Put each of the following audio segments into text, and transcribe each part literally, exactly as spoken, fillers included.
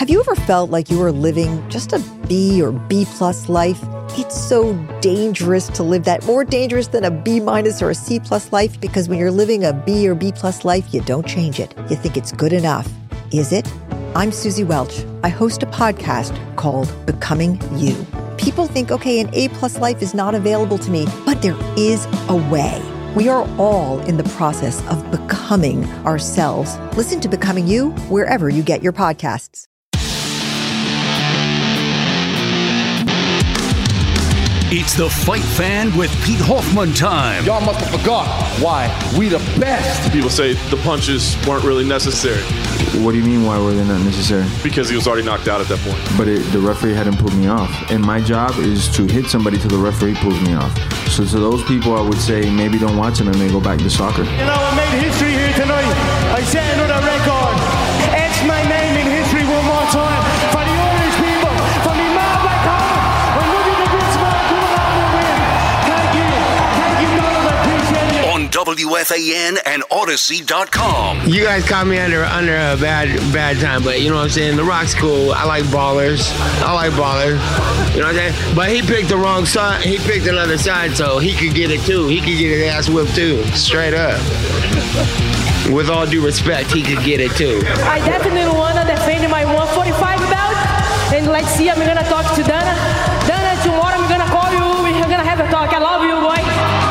Have you ever felt like you were living just a B or B plus life? It's so dangerous to live that, more dangerous than a B minus or a C plus life, because when you're living a B or B plus life, you don't change it. You think it's good enough. Is it? I'm Susie Welch. I host a podcast called Becoming You. People think, okay, an A plus life is not available to me, but there is a way. We are all in the process of becoming ourselves. Listen to Becoming You wherever you get your podcasts. It's the Fight Fan with Pete Hoffman time. Y'all must have forgot why we the best. People say the punches weren't really necessary. What do you mean, why were they not necessary? Because he was already knocked out at that point. But it, the referee hadn't pulled me off. And my job is to hit somebody till the referee pulls me off. So to those people, I would say maybe don't watch it and they go back to soccer. You know, I made history here tonight. I set another record. Etch my name in history one more time. For the Irish people, for me mad black heart. I'm looking at this man coming out of the win. Thank you. Thank you, Donald. I appreciate you. On W F A N and Odyssey dot com. You guys caught me under under a bad bad time, but you know what I'm saying? The Rock's cool. I like ballers. I like ballers. You know what I'm saying? But he picked the wrong side. He picked another side, so he could get it too. He could get his ass whipped too. Straight up. With all due respect, he could get it too. I definitely want to defend my one forty-five belt. And let's see, I'm going to talk to Dana. Dana, tomorrow I'm going to call you. We're going to have a talk. I love you, boy.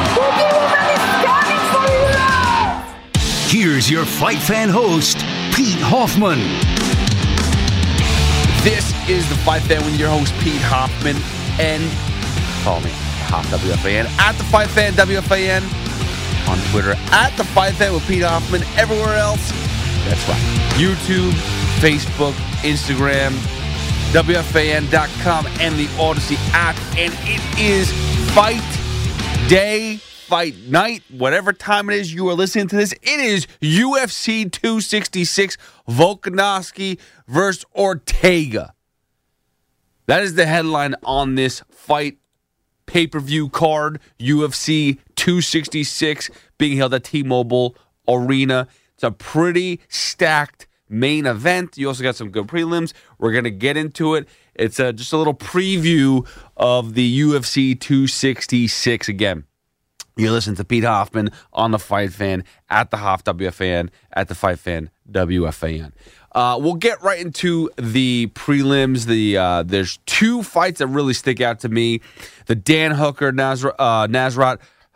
Here's your Fight Fan host, Pete Hoffman. This is the Fight Fan with your host, Pete Hoffman. And follow me, Hoff W F A N, at the Fight Fan W F A N. On Twitter, at the Fight Fan with Pete Hoffman. Everywhere else, that's right. YouTube, Facebook, Instagram, W F A N dot com, and the Odyssey app. And it is Fight Day, Fight Night, whatever time it is you are listening to this. It is U F C two sixty-six, Volkanovski versus Ortega. That is the headline on this fight pay-per-view card. U F C two sixty-six being held at T-Mobile Arena. It's a pretty stacked main event. You also got some good prelims. We're going to get into it. It's a, just a little preview of the U F C two sixty-six again. You listen to Pete Hoffman on the Fight Fan, at the Hoff W F A N, at the Fight Fan W F A N. Uh, we'll get right into the prelims. The uh, there's two fights that really stick out to me: the Dan Hooker Nasrat uh, Nasrat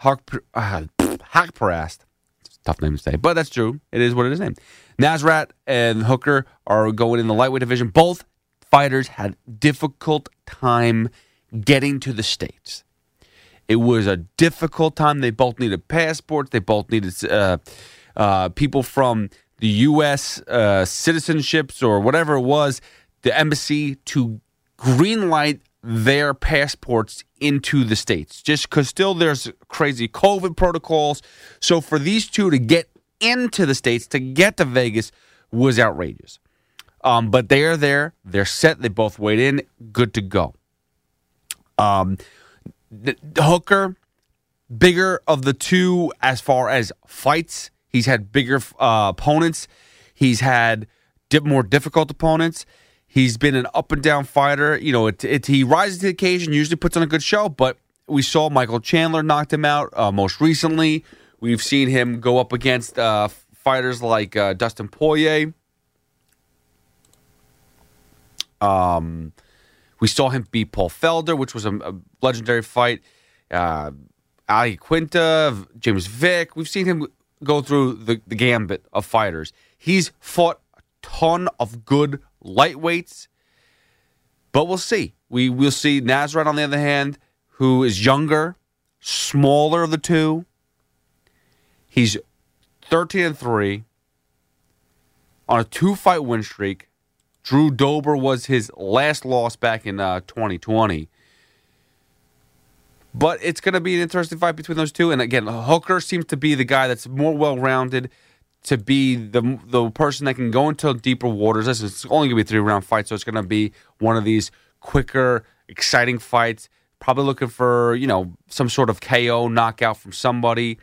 Haqparast. Tough name to say, but that's true. It is what it is named. Nasrat and Hooker are going in the lightweight division. Both fighters had difficult time getting to the States. It was a difficult time. They both needed passports. They both needed uh, uh, people from the U S uh, citizenships or whatever it was, the embassy to greenlight their passports into the States. Just because still there's crazy COVID protocols. So for these two to get into the States, to get to Vegas, was outrageous. Um, but they are there. They're set. They both weighed in. Good to go. Um... The Hooker, bigger of the two as far as fights. He's had bigger uh, opponents. He's had dip, more difficult opponents. He's been an up and down fighter. You know, it, it, he rises to the occasion, usually puts on a good show, but we saw Michael Chandler knocked him out uh, most recently. We've seen him go up against uh, fighters like uh, Dustin Poirier. Um... We saw him beat Paul Felder, which was a, a legendary fight. Uh, Ali Quinta, James Vick. We've seen him go through the, the gambit of fighters. He's fought a ton of good lightweights, but we'll see. We will see Nasrat, on the other hand, who is younger, smaller of the two. He's thirteen and three on a two-fight win streak. Drew Dober was his last loss back in uh, twenty twenty. But it's going to be an interesting fight between those two. And again, Hooker seems to be the guy that's more well-rounded, to be the the person that can go into deeper waters. This is only going to be a three-round fight, so it's going to be one of these quicker, exciting fights. Probably looking for, you know, some sort of K O knockout from somebody.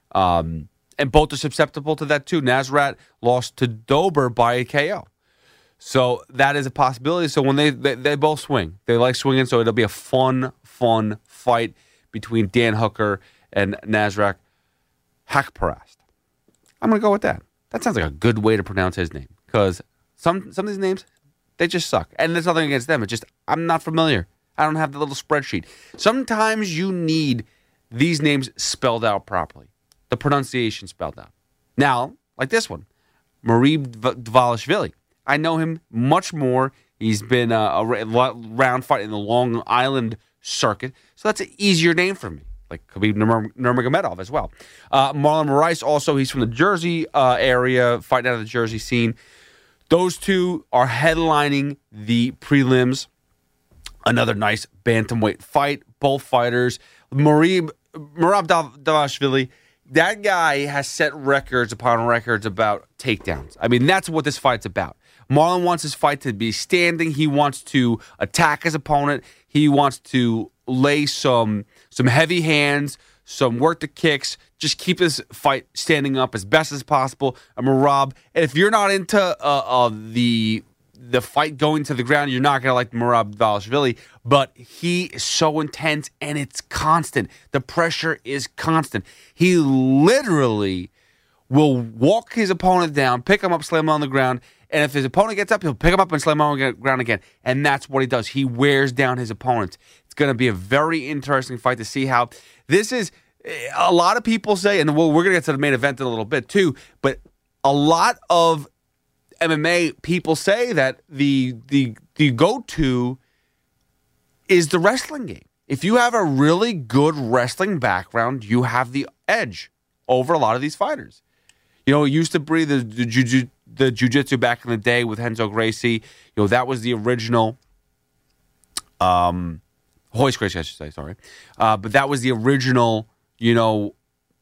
Um, and both are susceptible to that, too. Nasrat lost to Dober by a K O. So that is a possibility. So when they, they they both swing, they like swinging. So it'll be a fun, fun fight between Dan Hooker and Nasrat Haqparast. I'm going to go with that. That sounds like a good way to pronounce his name because some some of these names, they just suck. And there's nothing against them. It's just I'm not familiar. I don't have the little spreadsheet. Sometimes you need these names spelled out properly, the pronunciation spelled out. Now, like this one, Merab Dvalishvili. I know him much more. He's been uh, a round fight in the Long Island circuit, so that's an easier name for me, like Khabib Nurmagomedov as well. Uh, Marlon Moraes, also, he's from the Jersey uh, area, fighting out of the Jersey scene. Those two are headlining the prelims. Another nice bantamweight fight. Both fighters. Merab Dvalishvili, that guy has set records upon records about takedowns. I mean, that's what this fight's about. Marlon wants his fight to be standing. He wants to attack his opponent. He wants to lay some some heavy hands, some work the kicks, just keep his fight standing up as best as possible. I'm a Merab. And if you're not into uh, uh, the the fight going to the ground, you're not going to like Merab Dvalishvili. But he is so intense, and it's constant. The pressure is constant. He literally will walk his opponent down, pick him up, slam him on the ground, and if his opponent gets up, he'll pick him up and slam him on the ground again. And that's what he does. He wears down his opponents. It's going to be a very interesting fight to see how this is. A lot of people say, and we're going to get to the main event in a little bit too, but a lot of M M A people say that the the the go-to is the wrestling game. If you have a really good wrestling background, you have the edge over a lot of these fighters. You know, it used to be the, the, jiu- the jiu-jitsu back in the day with Renzo Gracie. You know, that was the original, um, Royce Gracie, I should say, sorry. Uh, but that was the original, you know,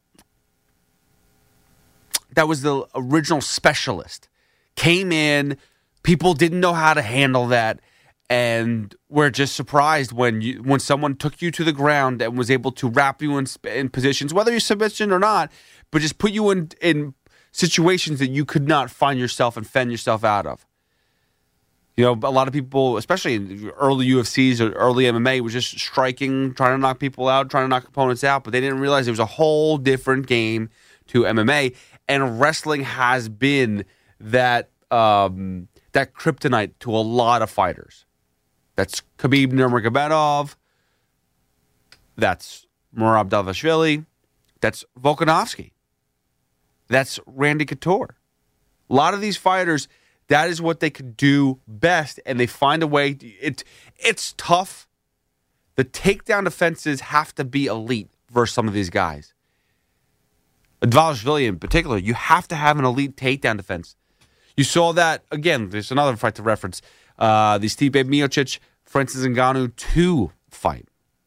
that was the original specialist. Came in, people didn't know how to handle that, and were just surprised when you when someone took you to the ground and was able to wrap you in, in positions, whether you're submission or not, but just put you in in situations that you could not find yourself and fend yourself out of. You know, a lot of people, especially in early U F Cs or early M M A, was just striking, trying to knock people out, trying to knock opponents out, but they didn't realize it was a whole different game to M M A, and wrestling has been that um, that kryptonite to a lot of fighters. That's Khabib Nurmagomedov. That's Merab Dvalishvili. That's Volkanovski. That's Randy Couture. A lot of these fighters, that is what they could do best, and they find a way. It, it's tough. The takedown defenses have to be elite versus some of these guys. Dvalishvili in particular, you have to have an elite takedown defense. You saw that, again, there's another fight to reference. Uh, the Stipe Miocic, Francis Ngannou two fight.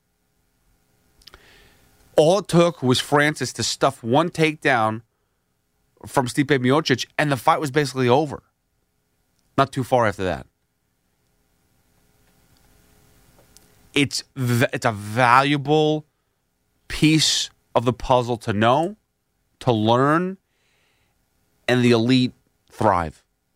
All it took was Francis to stuff one takedown from Stipe Miocic, and the fight was basically over. Not too far after that. It's it's a valuable piece of the puzzle to know, to learn, and the elite thrive.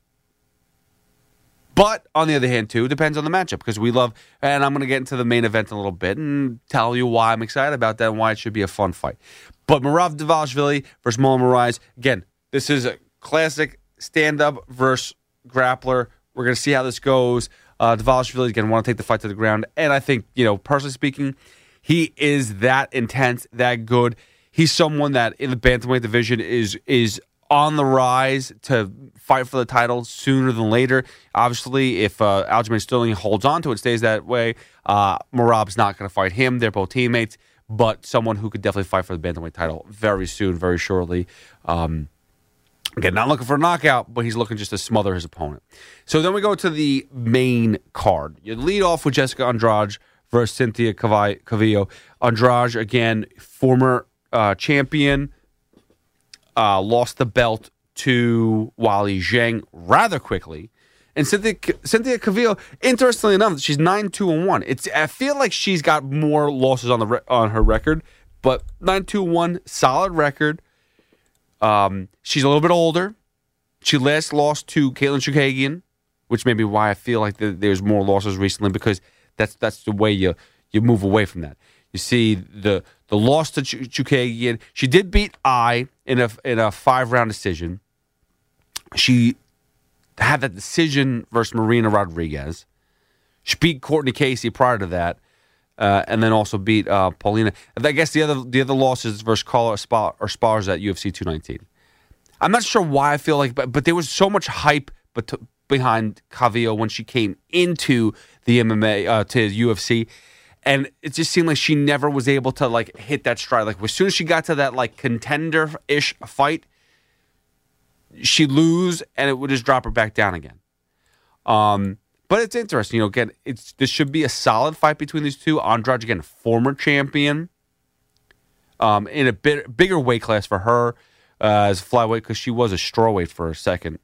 But, on the other hand, too, it depends on the matchup, because we love, and I'm going to get into the main event in a little bit and tell you why I'm excited about that and why it should be a fun fight. But Merab Dvalishvili versus Marlon Moraes, again, this is a classic stand-up versus grappler. We're going to see how this goes. Uh, Dvalishvili, again, want to take the fight to the ground, and I think, you know, personally speaking, he is that intense, that good. He's someone that, in the bantamweight division, is is on the rise to fight for the title sooner than later. Obviously, if uh, Aljamain Sterling holds on to it, stays that way, uh, Merab's not going to fight him. They're both teammates, but someone who could definitely fight for the bantamweight title very soon, very shortly. Um, again, not looking for a knockout, but he's looking just to smother his opponent. So then we go to the main card. You lead off with Jessica Andrade versus Cynthia Calvillo. Andrade, again, former uh, champion, Uh, lost the belt to Wally Zhang rather quickly. And Cynthia, Cynthia Calvillo, interestingly enough, she's nine two and one. It's I feel like she's got more losses on the re- on her record, but nine two and one, solid record. Um, she's a little bit older. She last lost to Caitlin Chookagian which may be why I feel like the, there's more losses recently, because that's that's the way you you move away from that. You see the the loss to Ch- Chookagian. She did beat I in a in a five round decision. She had that decision versus Marina Rodriguez. She beat Courtney Casey prior to that, uh, and then also beat uh, Paulina. I guess the other the other losses versus Carla Esparza at U F C two nineteen. I'm not sure why I feel like, but, but there was so much hype but to, behind Calvillo when she came into the M M A uh, to U F C, and it just seemed like she never was able to like hit that stride. Like as soon as she got to that like contender-ish fight, she'd lose and it would just drop her back down again. Um, but it's interesting, you know. Again, it's this should be a solid fight between these two. Andrade, again, former champion, um, in a bit bigger weight class for her. Uh, as flyweight, because she was a strawweight for a second.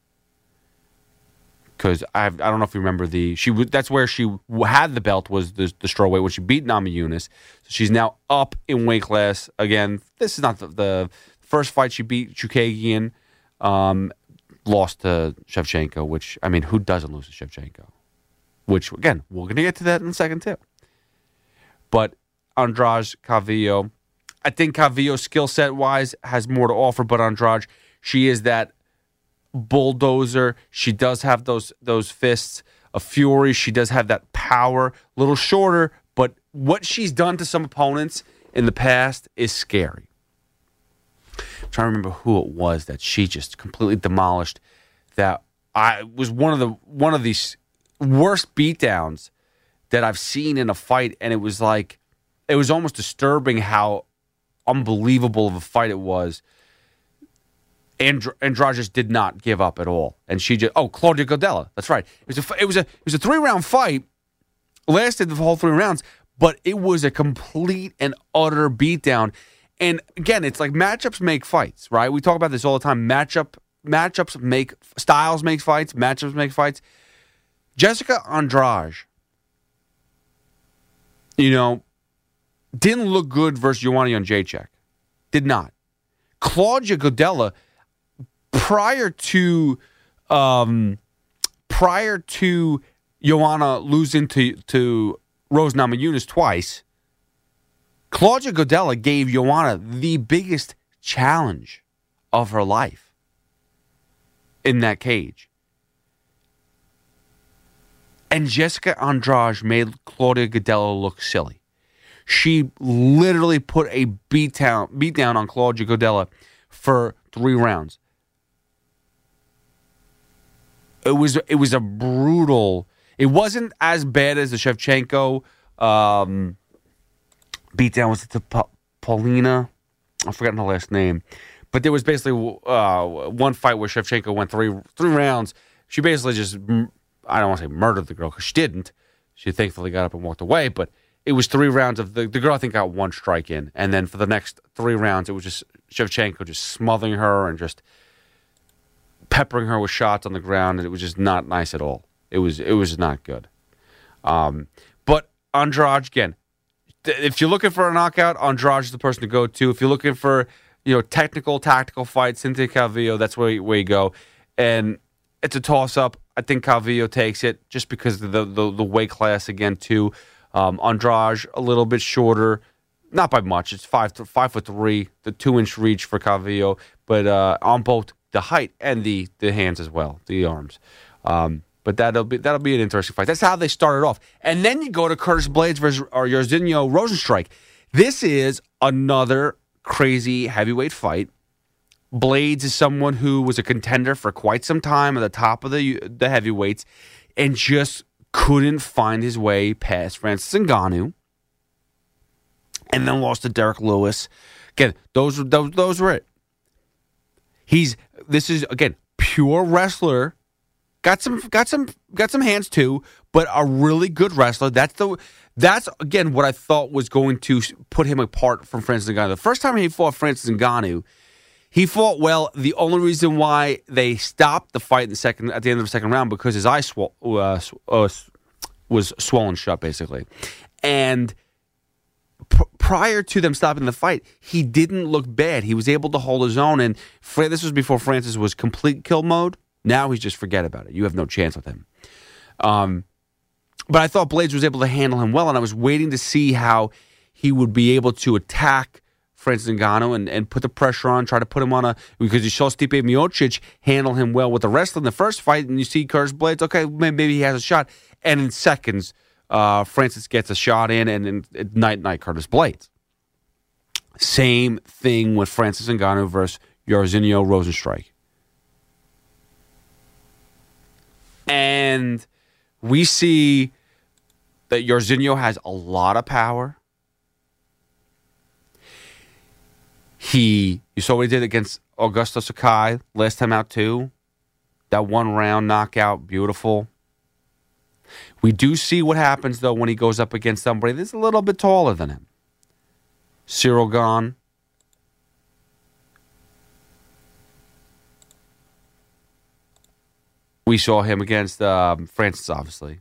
Because I I don't know if you remember the she w- that's where she had the belt, was the, the strawweight when she beat Namajunas. So she's now up in weight class again. This is not the, the first fight she beat Chookagian, um, lost to Shevchenko. Which I mean, who doesn't lose to Shevchenko? Which again, we're gonna get to that in a second too. But Andrade Calvillo. I think Calvillo, skill set wise, has more to offer, but Andrade, she is that bulldozer. She does have those those fists of fury. She does have that power. A little shorter, but what she's done to some opponents in the past is scary. I'm trying to remember who it was that she just completely demolished. That I was one of the one of these worst beatdowns that I've seen in a fight, and it was like it was almost disturbing how unbelievable of a fight it was. And Andrade just did not give up at all, and she just oh Claudia Godella, that's right. It was a it was a it was a three round fight, lasted the whole three rounds, but it was a complete and utter beatdown. And again, it's like matchups make fights, right? We talk about this all the time. Matchup matchups make styles make fights. Matchups make fights. Jessica Andrade, you know, didn't look good versus Joanna Jędrzejczyk. Did not. Claudia Godella, prior to um, prior to Joanna losing to, to Rose Namajunas twice, Claudia Godella gave Joanna the biggest challenge of her life in that cage. And Jessica Andrade made Claudia Godella look silly. She literally put a beat down, beat down on Claudia Godella for three rounds. It was it was a brutal. It wasn't as bad as the Shevchenko um, beatdown. Was it to pa- Paulina? I forgot her last name, but there was basically uh, one fight where Shevchenko went three three rounds. She basically just, I don't want to say murdered the girl, because she didn't. She thankfully got up and walked away, but it was three rounds of the the girl. I think got one strike in, and then for the next three rounds, it was just Shevchenko just smothering her and just peppering her with shots on the ground, and it was just not nice at all. It was it was not good. Um, but Andrade, again, if you're looking for a knockout, Andrade is the person to go to. If you're looking for, you know, technical, tactical fights, Cynthia Calvillo, that's where, where you go. And it's a toss-up. I think Calvillo takes it just because of the, the, the weight class again, too. Um, Andrade, a little bit shorter, not by much. It's five five foot three, the two inch reach for Calvillo, but uh, on both the height and the the hands as well, the arms. Um, but that'll be that'll be an interesting fight. That's how they started off, and then you go to Curtis Blades versus or Jairzinho Rozenstruik. This is another crazy heavyweight fight. Blades is someone who was a contender for quite some time at the top of the the heavyweights, and just couldn't find his way past Francis Ngannou, and then lost to Derek Lewis. Again, those those those were it. He's this is again pure wrestler. Got some got some got some hands too, but a really good wrestler. That's the that's again what I thought was going to put him apart from Francis Ngannou. The first time he fought Francis Ngannou, he fought well. The only reason why they stopped the fight in the second at the end of the second round because his eye sw- uh, uh, was swollen shut, basically. And p- prior to them stopping the fight, he didn't look bad. He was able to hold his own. And Fra- this was before Francis was complete kill mode. Now he's just forget about it. You have no chance with him. Um, but I thought Blaydes was able to handle him well, and I was waiting to see how he would be able to attack Francis Ngannou and, and put the pressure on, try to put him on a, because you saw Stipe Miocic handle him well with the wrestling in the first fight, and you see Curtis Blaydes, okay, maybe he has a shot. And in seconds, uh, Francis gets a shot in, and, and night-night Curtis Blaydes. Same thing with Francis Ngannou versus Jairzinho Rozenstruik. And we see that Jairzinho has a lot of power. He, you saw what he did against Augusto Sakai last time out too. That one round knockout, beautiful. We do see what happens though when he goes up against somebody that's a little bit taller than him. Cyril Gane. We saw him against um, Francis, obviously.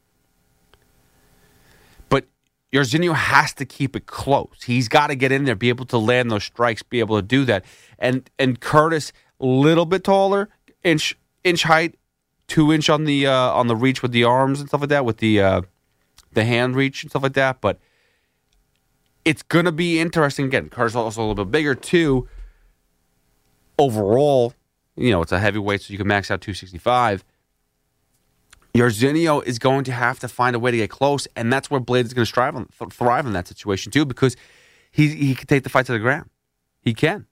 But Jairzinho has to keep it close. He's got to get in there, be able to land those strikes, be able to do that. And and Curtis, a little bit taller, inch inch height, two inch on the uh, on the reach with the arms and stuff like that, with the uh, the hand reach and stuff like that. But it's going to be interesting. Again, Curtis also a little bit bigger, too. Overall, you know, it's a heavyweight, so you can max out two sixty-five. Jairzinho is going to have to find a way to get close, and that's where Blaydes is going to strive on, th- thrive in that situation, too, because he he can take the fight to the ground. He can.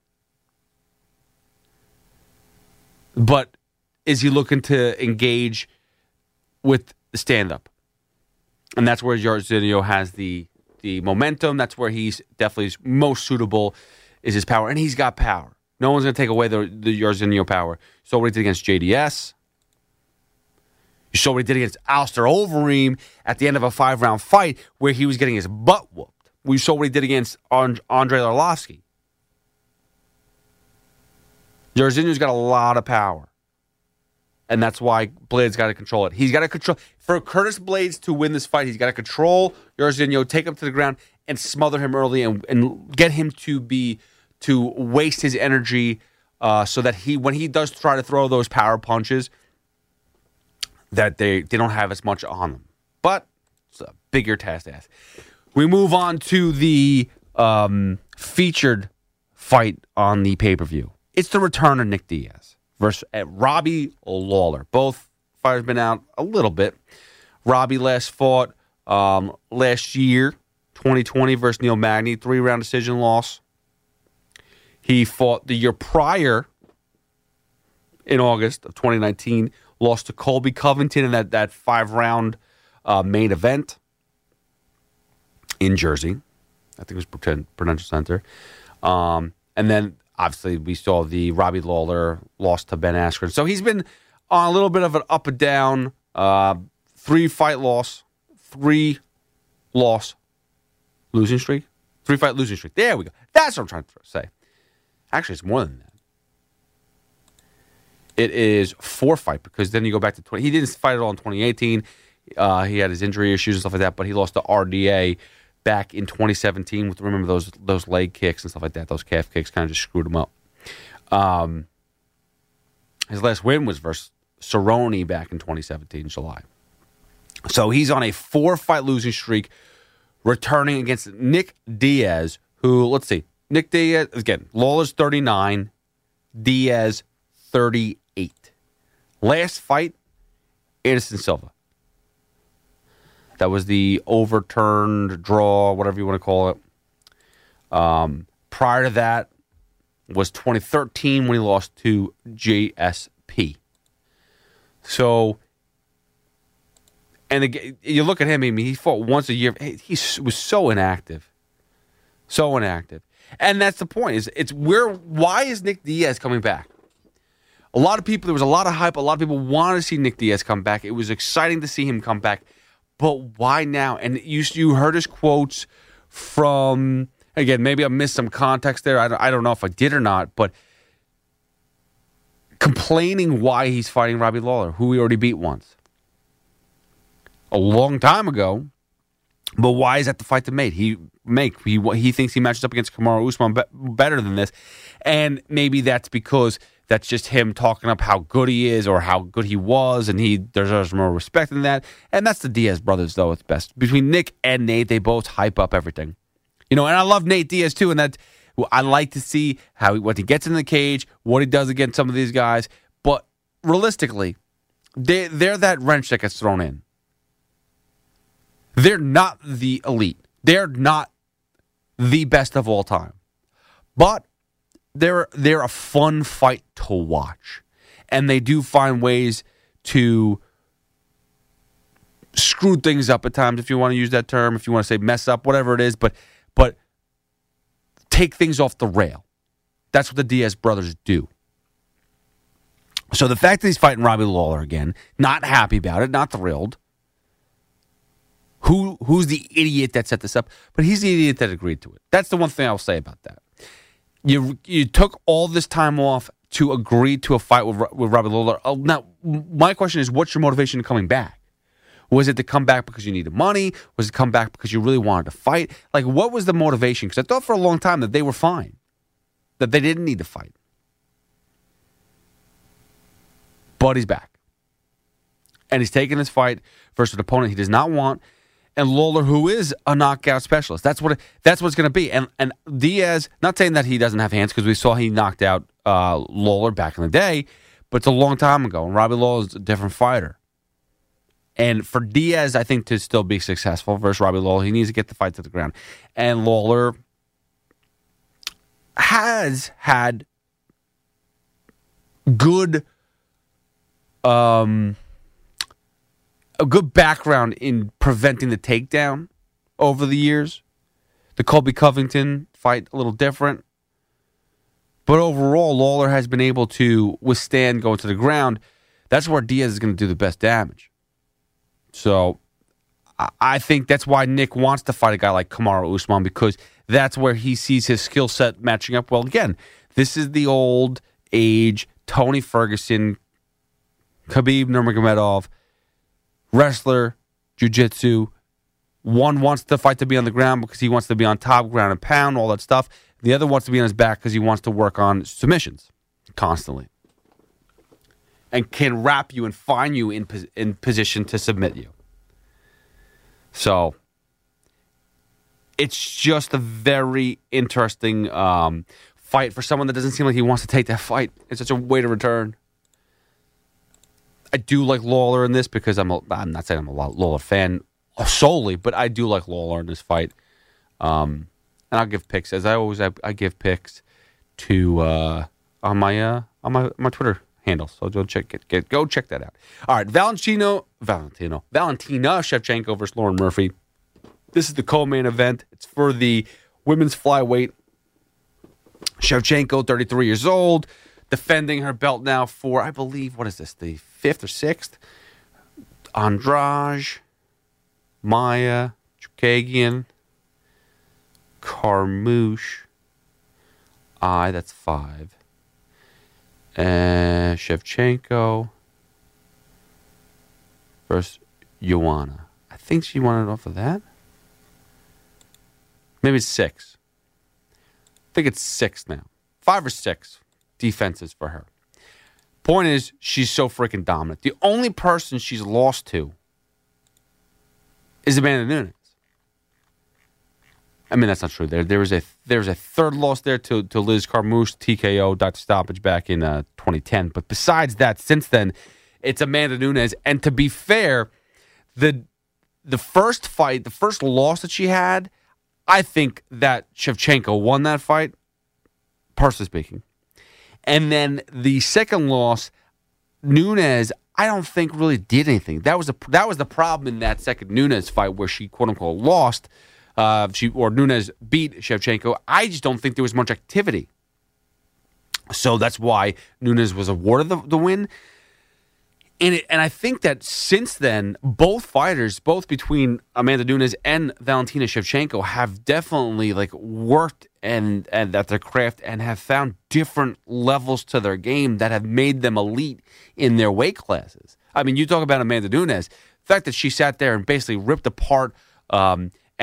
But is he looking to engage with the stand-up? And that's where Jairzinho has the the momentum. That's where he's definitely most suitable, is his power. And he's got power. No one's going to take away the, the Jairzinho power. So what he did against J D S. You saw what he did against Alistair Overeem at the end of a five-round fight where he was getting his butt whooped. We saw what he did against And- Andrei Arlovski. Jairzinho's got a lot of power. And that's why Blaydes got to control it. He's got to control. For Curtis Blaydes to win this fight, he's got to control Jairzinho, take him to the ground, and smother him early, and, and get him to be to waste his energy, uh, so that he, when he does try to throw those power punches, that they they don't have as much on them. But it's a bigger task to ask. We move on to the um, featured fight on the pay per view. It's the return of Nick Diaz versus uh, Robbie Lawler. Both fighters been out a little bit. Robbie last fought um, last year, twenty twenty, versus Neil Magny, three-round decision loss. He fought the year prior, in August of twenty nineteen, lost to Colby Covington in that, that five-round uh, main event in Jersey. I think it was Prudential Center. Um, and then, obviously, we saw the Robbie Lawler lost to Ben Askren. So he's been on a little bit of an up and down, uh, three-fight loss, three-loss losing streak. Three-fight losing streak. There we go. That's what I'm trying to say. Actually, it's more than that. It is four fight, because then you go back to twenty. He didn't fight at all in twenty eighteen. Uh, he had his injury issues and stuff like that, but he lost to R D A back in twenty seventeen. With remember those those leg kicks and stuff like that. Those calf kicks kind of just screwed him up. Um, his last win was versus Cerrone back in twenty seventeen, July. So he's on a four fight losing streak, returning against Nick Diaz, who, let's see, Nick Diaz, again, Lawler's thirty-nine, Diaz thirty-eight. Last fight, Anderson Silva. That was the overturned draw, whatever you want to call it. Um, prior to that was twenty thirteen when he lost to J S P. So, and again, you look at him, I mean, he fought once a year. He was so inactive. So inactive. And that's the point. Is it's where why is Nick Diaz coming back? A lot of people, there was a lot of hype. A lot of people wanted to see Nick Diaz come back. It was exciting to see him come back. But why now? And you you heard his quotes from, again, maybe I missed some context there. I don't, I don't know if I did or not, but complaining why he's fighting Robbie Lawler, who he already beat once. A long time ago. But why is that the fight to make? He make he he thinks he matches up against Kamaru Usman be, better than this, and maybe that's because that's just him talking up how good he is or how good he was, and he deserves more respect than that. And that's the Diaz brothers, though, at the best. Between Nick and Nate, they both hype up everything. You know, and I love Nate Diaz, too, and that I like to see how he, what he gets in the cage, what he does against some of these guys. But realistically, they, they're that wrench that gets thrown in. They're not the elite. They're not the best of all time. But they're they're a fun fight to watch. And they do find ways to screw things up at times, if you want to use that term, if you want to say mess up, whatever it is, but but take things off the rail. That's what the Diaz brothers do. So the fact that he's fighting Robbie Lawler again, not happy about it, not thrilled. Who who's the idiot that set this up? But he's the idiot that agreed to it. That's the one thing I'll say about that. You you took all this time off to agree to a fight with with Robbie Lawler. Oh, now, my question is, what's your motivation in coming back? Was it to come back because you needed money? Was it to come back because you really wanted to fight? Like, what was the motivation? Because I thought for a long time that they were fine, that they didn't need to fight. But he's back. And he's taking this fight versus an opponent he does not want. And Lawler, who is a knockout specialist. That's what it, that's what it's going to be. And and Diaz, not saying that he doesn't have hands, because we saw he knocked out uh, Lawler back in the day, but it's a long time ago. And Robbie Lawler is a different fighter. And for Diaz, I think, to still be successful versus Robbie Lawler, he needs to get the fight to the ground. And Lawler has had good... Um, a good background in preventing the takedown over the years. The Colby Covington fight, a little different. But overall, Lawler has been able to withstand going to the ground. That's where Diaz is going to do the best damage. So I think that's why Nick wants to fight a guy like Kamaru Usman, because that's where he sees his skill set matching up well. Again, this is the old age Tony Ferguson, Khabib Nurmagomedov, wrestler, jiu-jitsu. One wants the fight to be on the ground because he wants to be on top, ground and pound, all that stuff. The other wants to be on his back because he wants to work on submissions constantly. And can wrap you and find you in, in position to submit you. So, it's just a very interesting um, fight for someone that doesn't seem like he wants to take that fight. It's such a way to return. I do like Lawler in this because I'm a, I'm not saying I'm a Lawler fan solely, but I do like Lawler in this fight. Um, and I'll give picks, as I always I, I give picks to uh, on my uh, on my my Twitter handle. So go check get, get go check that out. All right, Valentino Valentino Valentina Shevchenko versus Lauren Murphy. This is the co-main event. It's for the women's flyweight. Shevchenko, thirty-three years old, defending her belt now for, I believe, what is this, the fifth or sixth? Andrade, Maya, Chukagian, Carmouche. I, that's five. And Shevchenko versus Joanna. I think she won it off of that. Maybe it's six. I think it's six now. Five or six defenses for her. Point is, she's so freaking dominant. The only person she's lost to is Amanda Nunes. I mean, that's not true. There, there was a there was a third loss there to, to Liz Carmouche, T K O, Doctor Stoppage back in uh, twenty ten. But besides that, since then, it's Amanda Nunes. And to be fair, the the first fight, the first loss that she had, I think that Shevchenko won that fight, personally speaking. And then the second loss, Nunes, I don't think really did anything. That was a that was the problem in that second Nunes fight where she quote unquote lost. Uh, she or Nunes beat Shevchenko. I just don't think there was much activity. So that's why Nunes was awarded the, the win. And it, and I think that since then, both fighters, both between Amanda Nunes and Valentina Shevchenko, have definitely like worked and and at their craft and have found different levels to their game that have made them elite in their weight classes. I mean, you talk about Amanda Nunes, the fact that she sat there and basically ripped apart um, and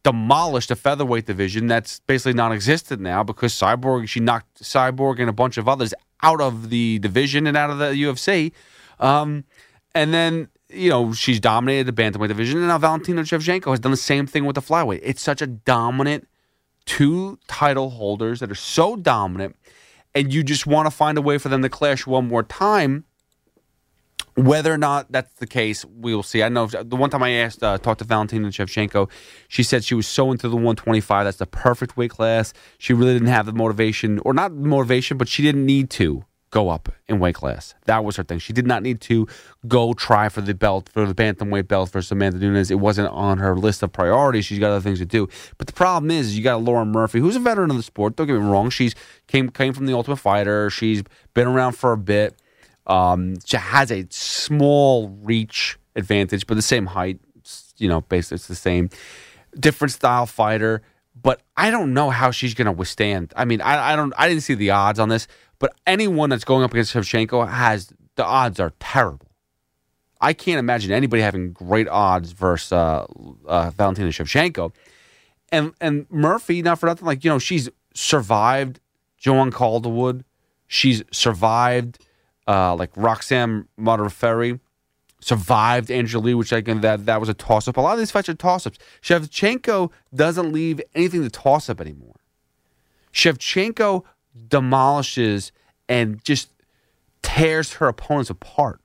demolished the featherweight division that's basically non-existent now because Cyborg, she knocked Cyborg and a bunch of others out of the division and out of the U F C. Um, and then, you know, she's dominated the bantamweight division, and now Valentina Shevchenko has done the same thing with the flyweight. It's such a dominant two title holders that are so dominant, and you just want to find a way for them to clash one more time. Whether or not that's the case, we will see. I know the one time I asked, uh, talked to Valentina Shevchenko, she said she was so into the one twenty-five. That's the perfect weight class. She really didn't have the motivation, or not motivation, but she didn't need to go up in weight class. That was her thing. She did not need to go try for the belt, for the bantamweight belt versus Amanda Nunes. It wasn't on her list of priorities. She's got other things to do. But the problem is, you got Lauren Murphy, who's a veteran of the sport. Don't get me wrong. She's came came from the Ultimate Fighter. She's been around for a bit. Um, she has a small reach advantage, but the same height. You know, basically it's the same. Different style fighter. But I don't know how she's going to withstand. I mean, I, I don't. I didn't see the odds on this. But anyone that's going up against Shevchenko has, the odds are terrible. I can't imagine anybody having great odds versus uh, uh, Valentina Shevchenko. And and Murphy, not for nothing, like, you know, she's survived Joanne Calderwood. She's survived uh, like Roxanne Modafferi. Survived Angela Lee, which again, that, that was a toss-up. A lot of these fights are toss-ups. Shevchenko doesn't leave anything to toss up anymore. Shevchenko demolishes and just tears her opponents apart.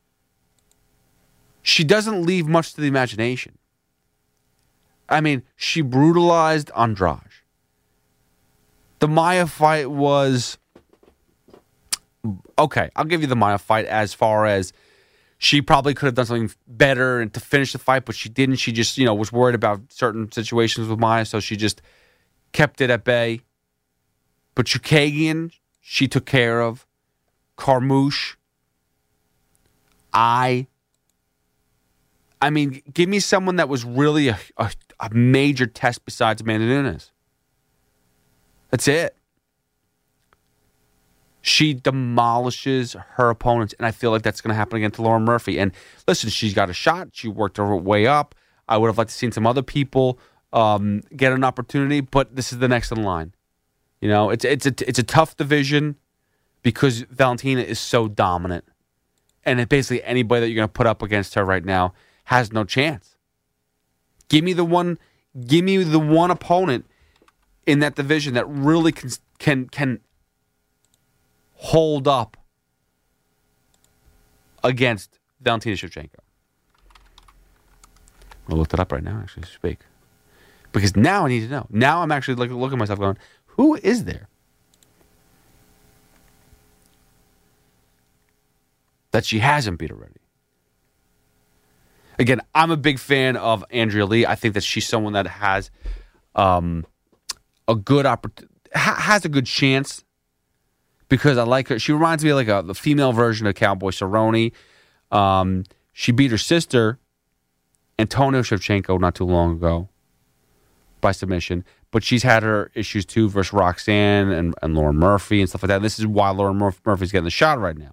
She doesn't leave much to the imagination. I mean, she brutalized Andrade. The Maia fight was... Okay, I'll give you the Maia fight as far as she probably could have done something better and to finish the fight, but she didn't. She just, you know, was worried about certain situations with Maia, so she just kept it at bay. But Chukagian, she took care of. Carmouche. I. I mean, give me someone that was really a, a, a major test besides Amanda Nunes. That's it. She demolishes her opponents, and I feel like that's going to happen again to Lauren Murphy. And listen, she's got a shot. She worked her way up. I would have liked to seen some other people um, get an opportunity, but this is the next in line. You know, it's it's a it's a tough division because Valentina is so dominant, and it basically anybody that you're going to put up against her right now has no chance. Give me the one. Give me the one opponent in that division that really can can can. hold up against Valentina Shevchenko. I'll look that up right now, actually, speak. Because now I need to know. Now I'm actually looking look at myself going, who is there that she hasn't beat already? Again, I'm a big fan of Andrea Lee. I think that she's someone that has um, a good oppor- ha- has a good chance. Because I like her. She reminds me of like a, the female version of Cowboy Cerrone. Um, she beat her sister, Antonio Shevchenko, not too long ago by submission. But she's had her issues too versus Roxanne and, and Lauren Murphy and stuff like that. This is why Lauren Murph- Murphy's getting the shot right now.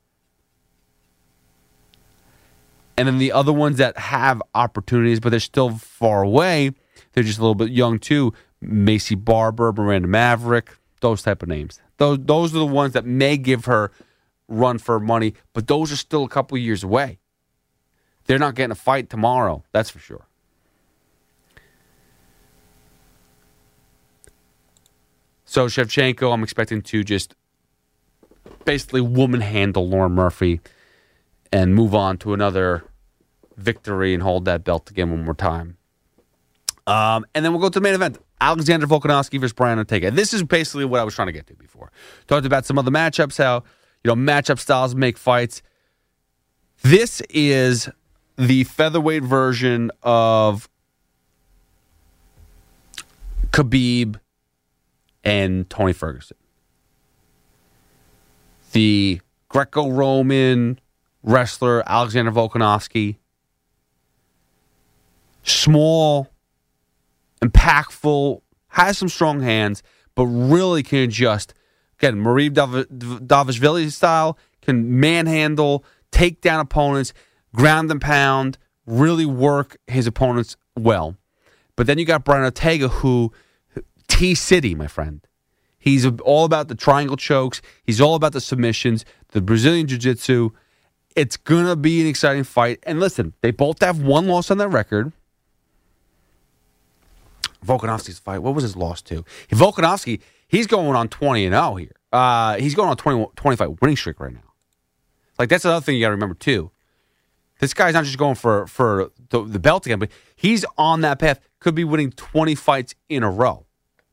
And then the other ones that have opportunities, but they're still far away, they're just a little bit young too. Macy Barber, Miranda Maverick, those type of names. Those those are the ones that may give her run for money, but those are still a couple of years away. They're not getting a fight tomorrow, that's for sure. So Shevchenko, I'm expecting to just basically woman handle Lauren Murphy and move on to another victory and hold that belt again one more time. Um, and then we'll go to the main event. Alexander Volkanovski versus Brian Ortega. This is basically what I was trying to get to before. Talked about some other matchups, how, you know, matchup styles make fights. This is the featherweight version of Khabib and Tony Ferguson. The Greco-Roman wrestler Alexander Volkanovski. Small, impactful, has some strong hands, but really can just, again, Mariv Davishvili style, can manhandle, take down opponents, ground and pound, really work his opponents well. But then you got Brian Ortega, who, T-City, my friend. He's all about the triangle chokes. He's all about the submissions, the Brazilian Jiu-Jitsu. It's going to be an exciting fight. And listen, they both have one loss on their record. Volkanovski's fight, what was his loss to? Volkanovski, he's going on twenty and oh here. Uh, he's going on a twenty, twenty fight winning streak right now. Like, that's another thing you got to remember, too. This guy's not just going for, for the, the belt again, but he's on that path. Could be winning twenty fights in a row.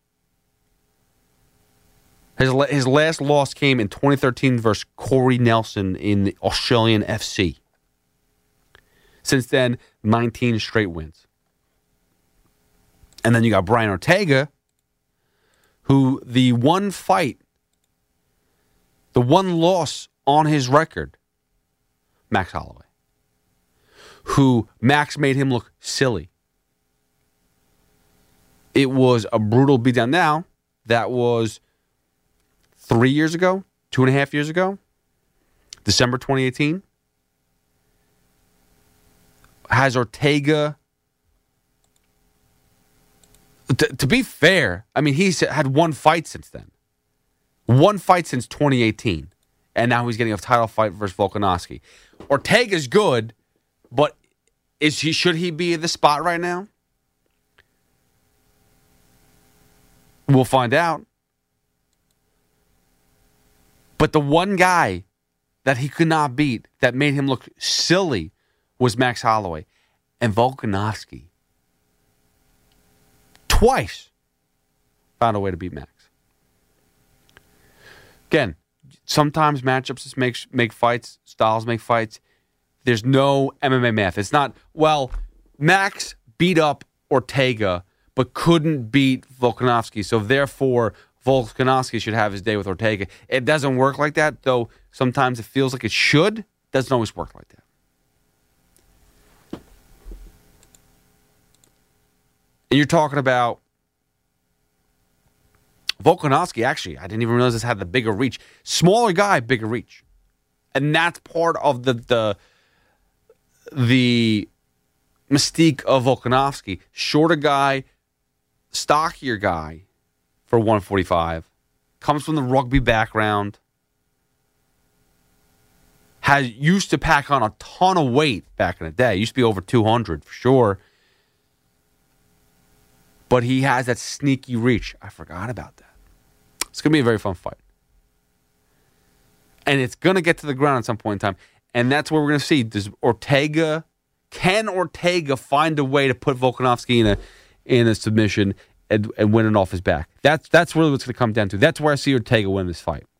His, his last loss came in twenty thirteen versus Corey Nelson in the Australian F C. Since then, nineteen straight wins. And then you got Brian Ortega, who the one fight, the one loss on his record, Max Holloway, who Max made him look silly. It was a brutal beatdown. Now, that was three years ago, two and a half years ago, December twenty eighteen. Has Ortega... To, to be fair, I mean, he's had one fight since then. One fight since twenty eighteen. And now he's getting a title fight versus Volkanovski. Ortega's good, but is he should he be in the spot right now? We'll find out. But the one guy that he could not beat, that made him look silly, was Max Holloway. And Volkanovski twice found a way to beat Max. Again, sometimes matchups just make, make fights, styles make fights. There's no M M A math. It's not, well, Max beat up Ortega but couldn't beat Volkanovski, so therefore Volkanovski should have his day with Ortega. It doesn't work like that, though sometimes it feels like it should. It doesn't always work like that. And you're talking about Volkanovski, actually, I didn't even realize this had the bigger reach. Smaller guy, bigger reach. And that's part of the the, the mystique of Volkanovski. Shorter guy, stockier guy for one forty-five. Comes from the rugby background. Has used to pack on a ton of weight back in the day. Used to be over two hundred for sure. But he has that sneaky reach. I forgot about that. It's going to be a very fun fight. And it's going to get to the ground at some point in time. And that's where we're going to see. Does Ortega, can Ortega find a way to put Volkanovski in a in a submission and, and win it off his back? That's that's really what's going to come down to. That's where I see Ortega win this fight.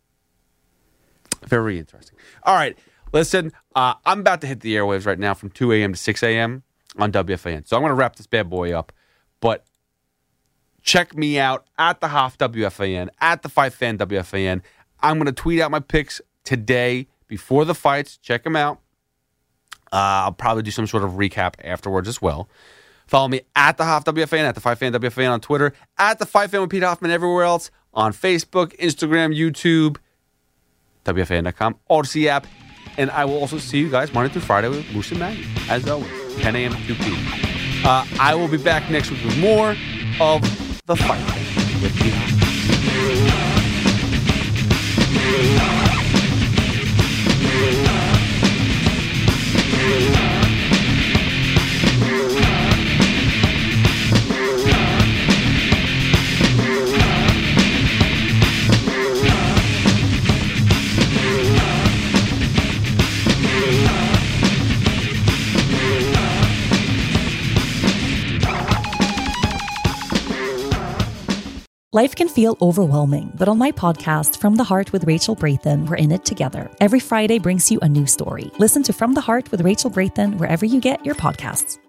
Very interesting. All right, listen, uh, I'm about to hit the airwaves right now from two a.m. to six a.m. on W F A N. So I'm going to wrap this bad boy up. But check me out at the Hoff W F A N, at the Fight Fan W F A N. I'm going to tweet out my picks today before the fights. Check them out. Uh, I'll probably do some sort of recap afterwards as well. Follow me at the Hoff W F A N, at the Fight Fan W F A N on Twitter, at the Fight Fan with Pete Hoffman everywhere else on Facebook, Instagram, YouTube, W F A N dot com, Odyssey app. And I will also see you guys Monday through Friday with Moose and Maggie, as always, ten a.m. to two p.m. Uh, I will be back next week with more of The Fight with Pete Hoffman. Life can feel overwhelming, but on my podcast, From the Heart with Rachel Brathen, we're in it together. Every Friday brings you a new story. Listen to From the Heart with Rachel Brathen wherever you get your podcasts.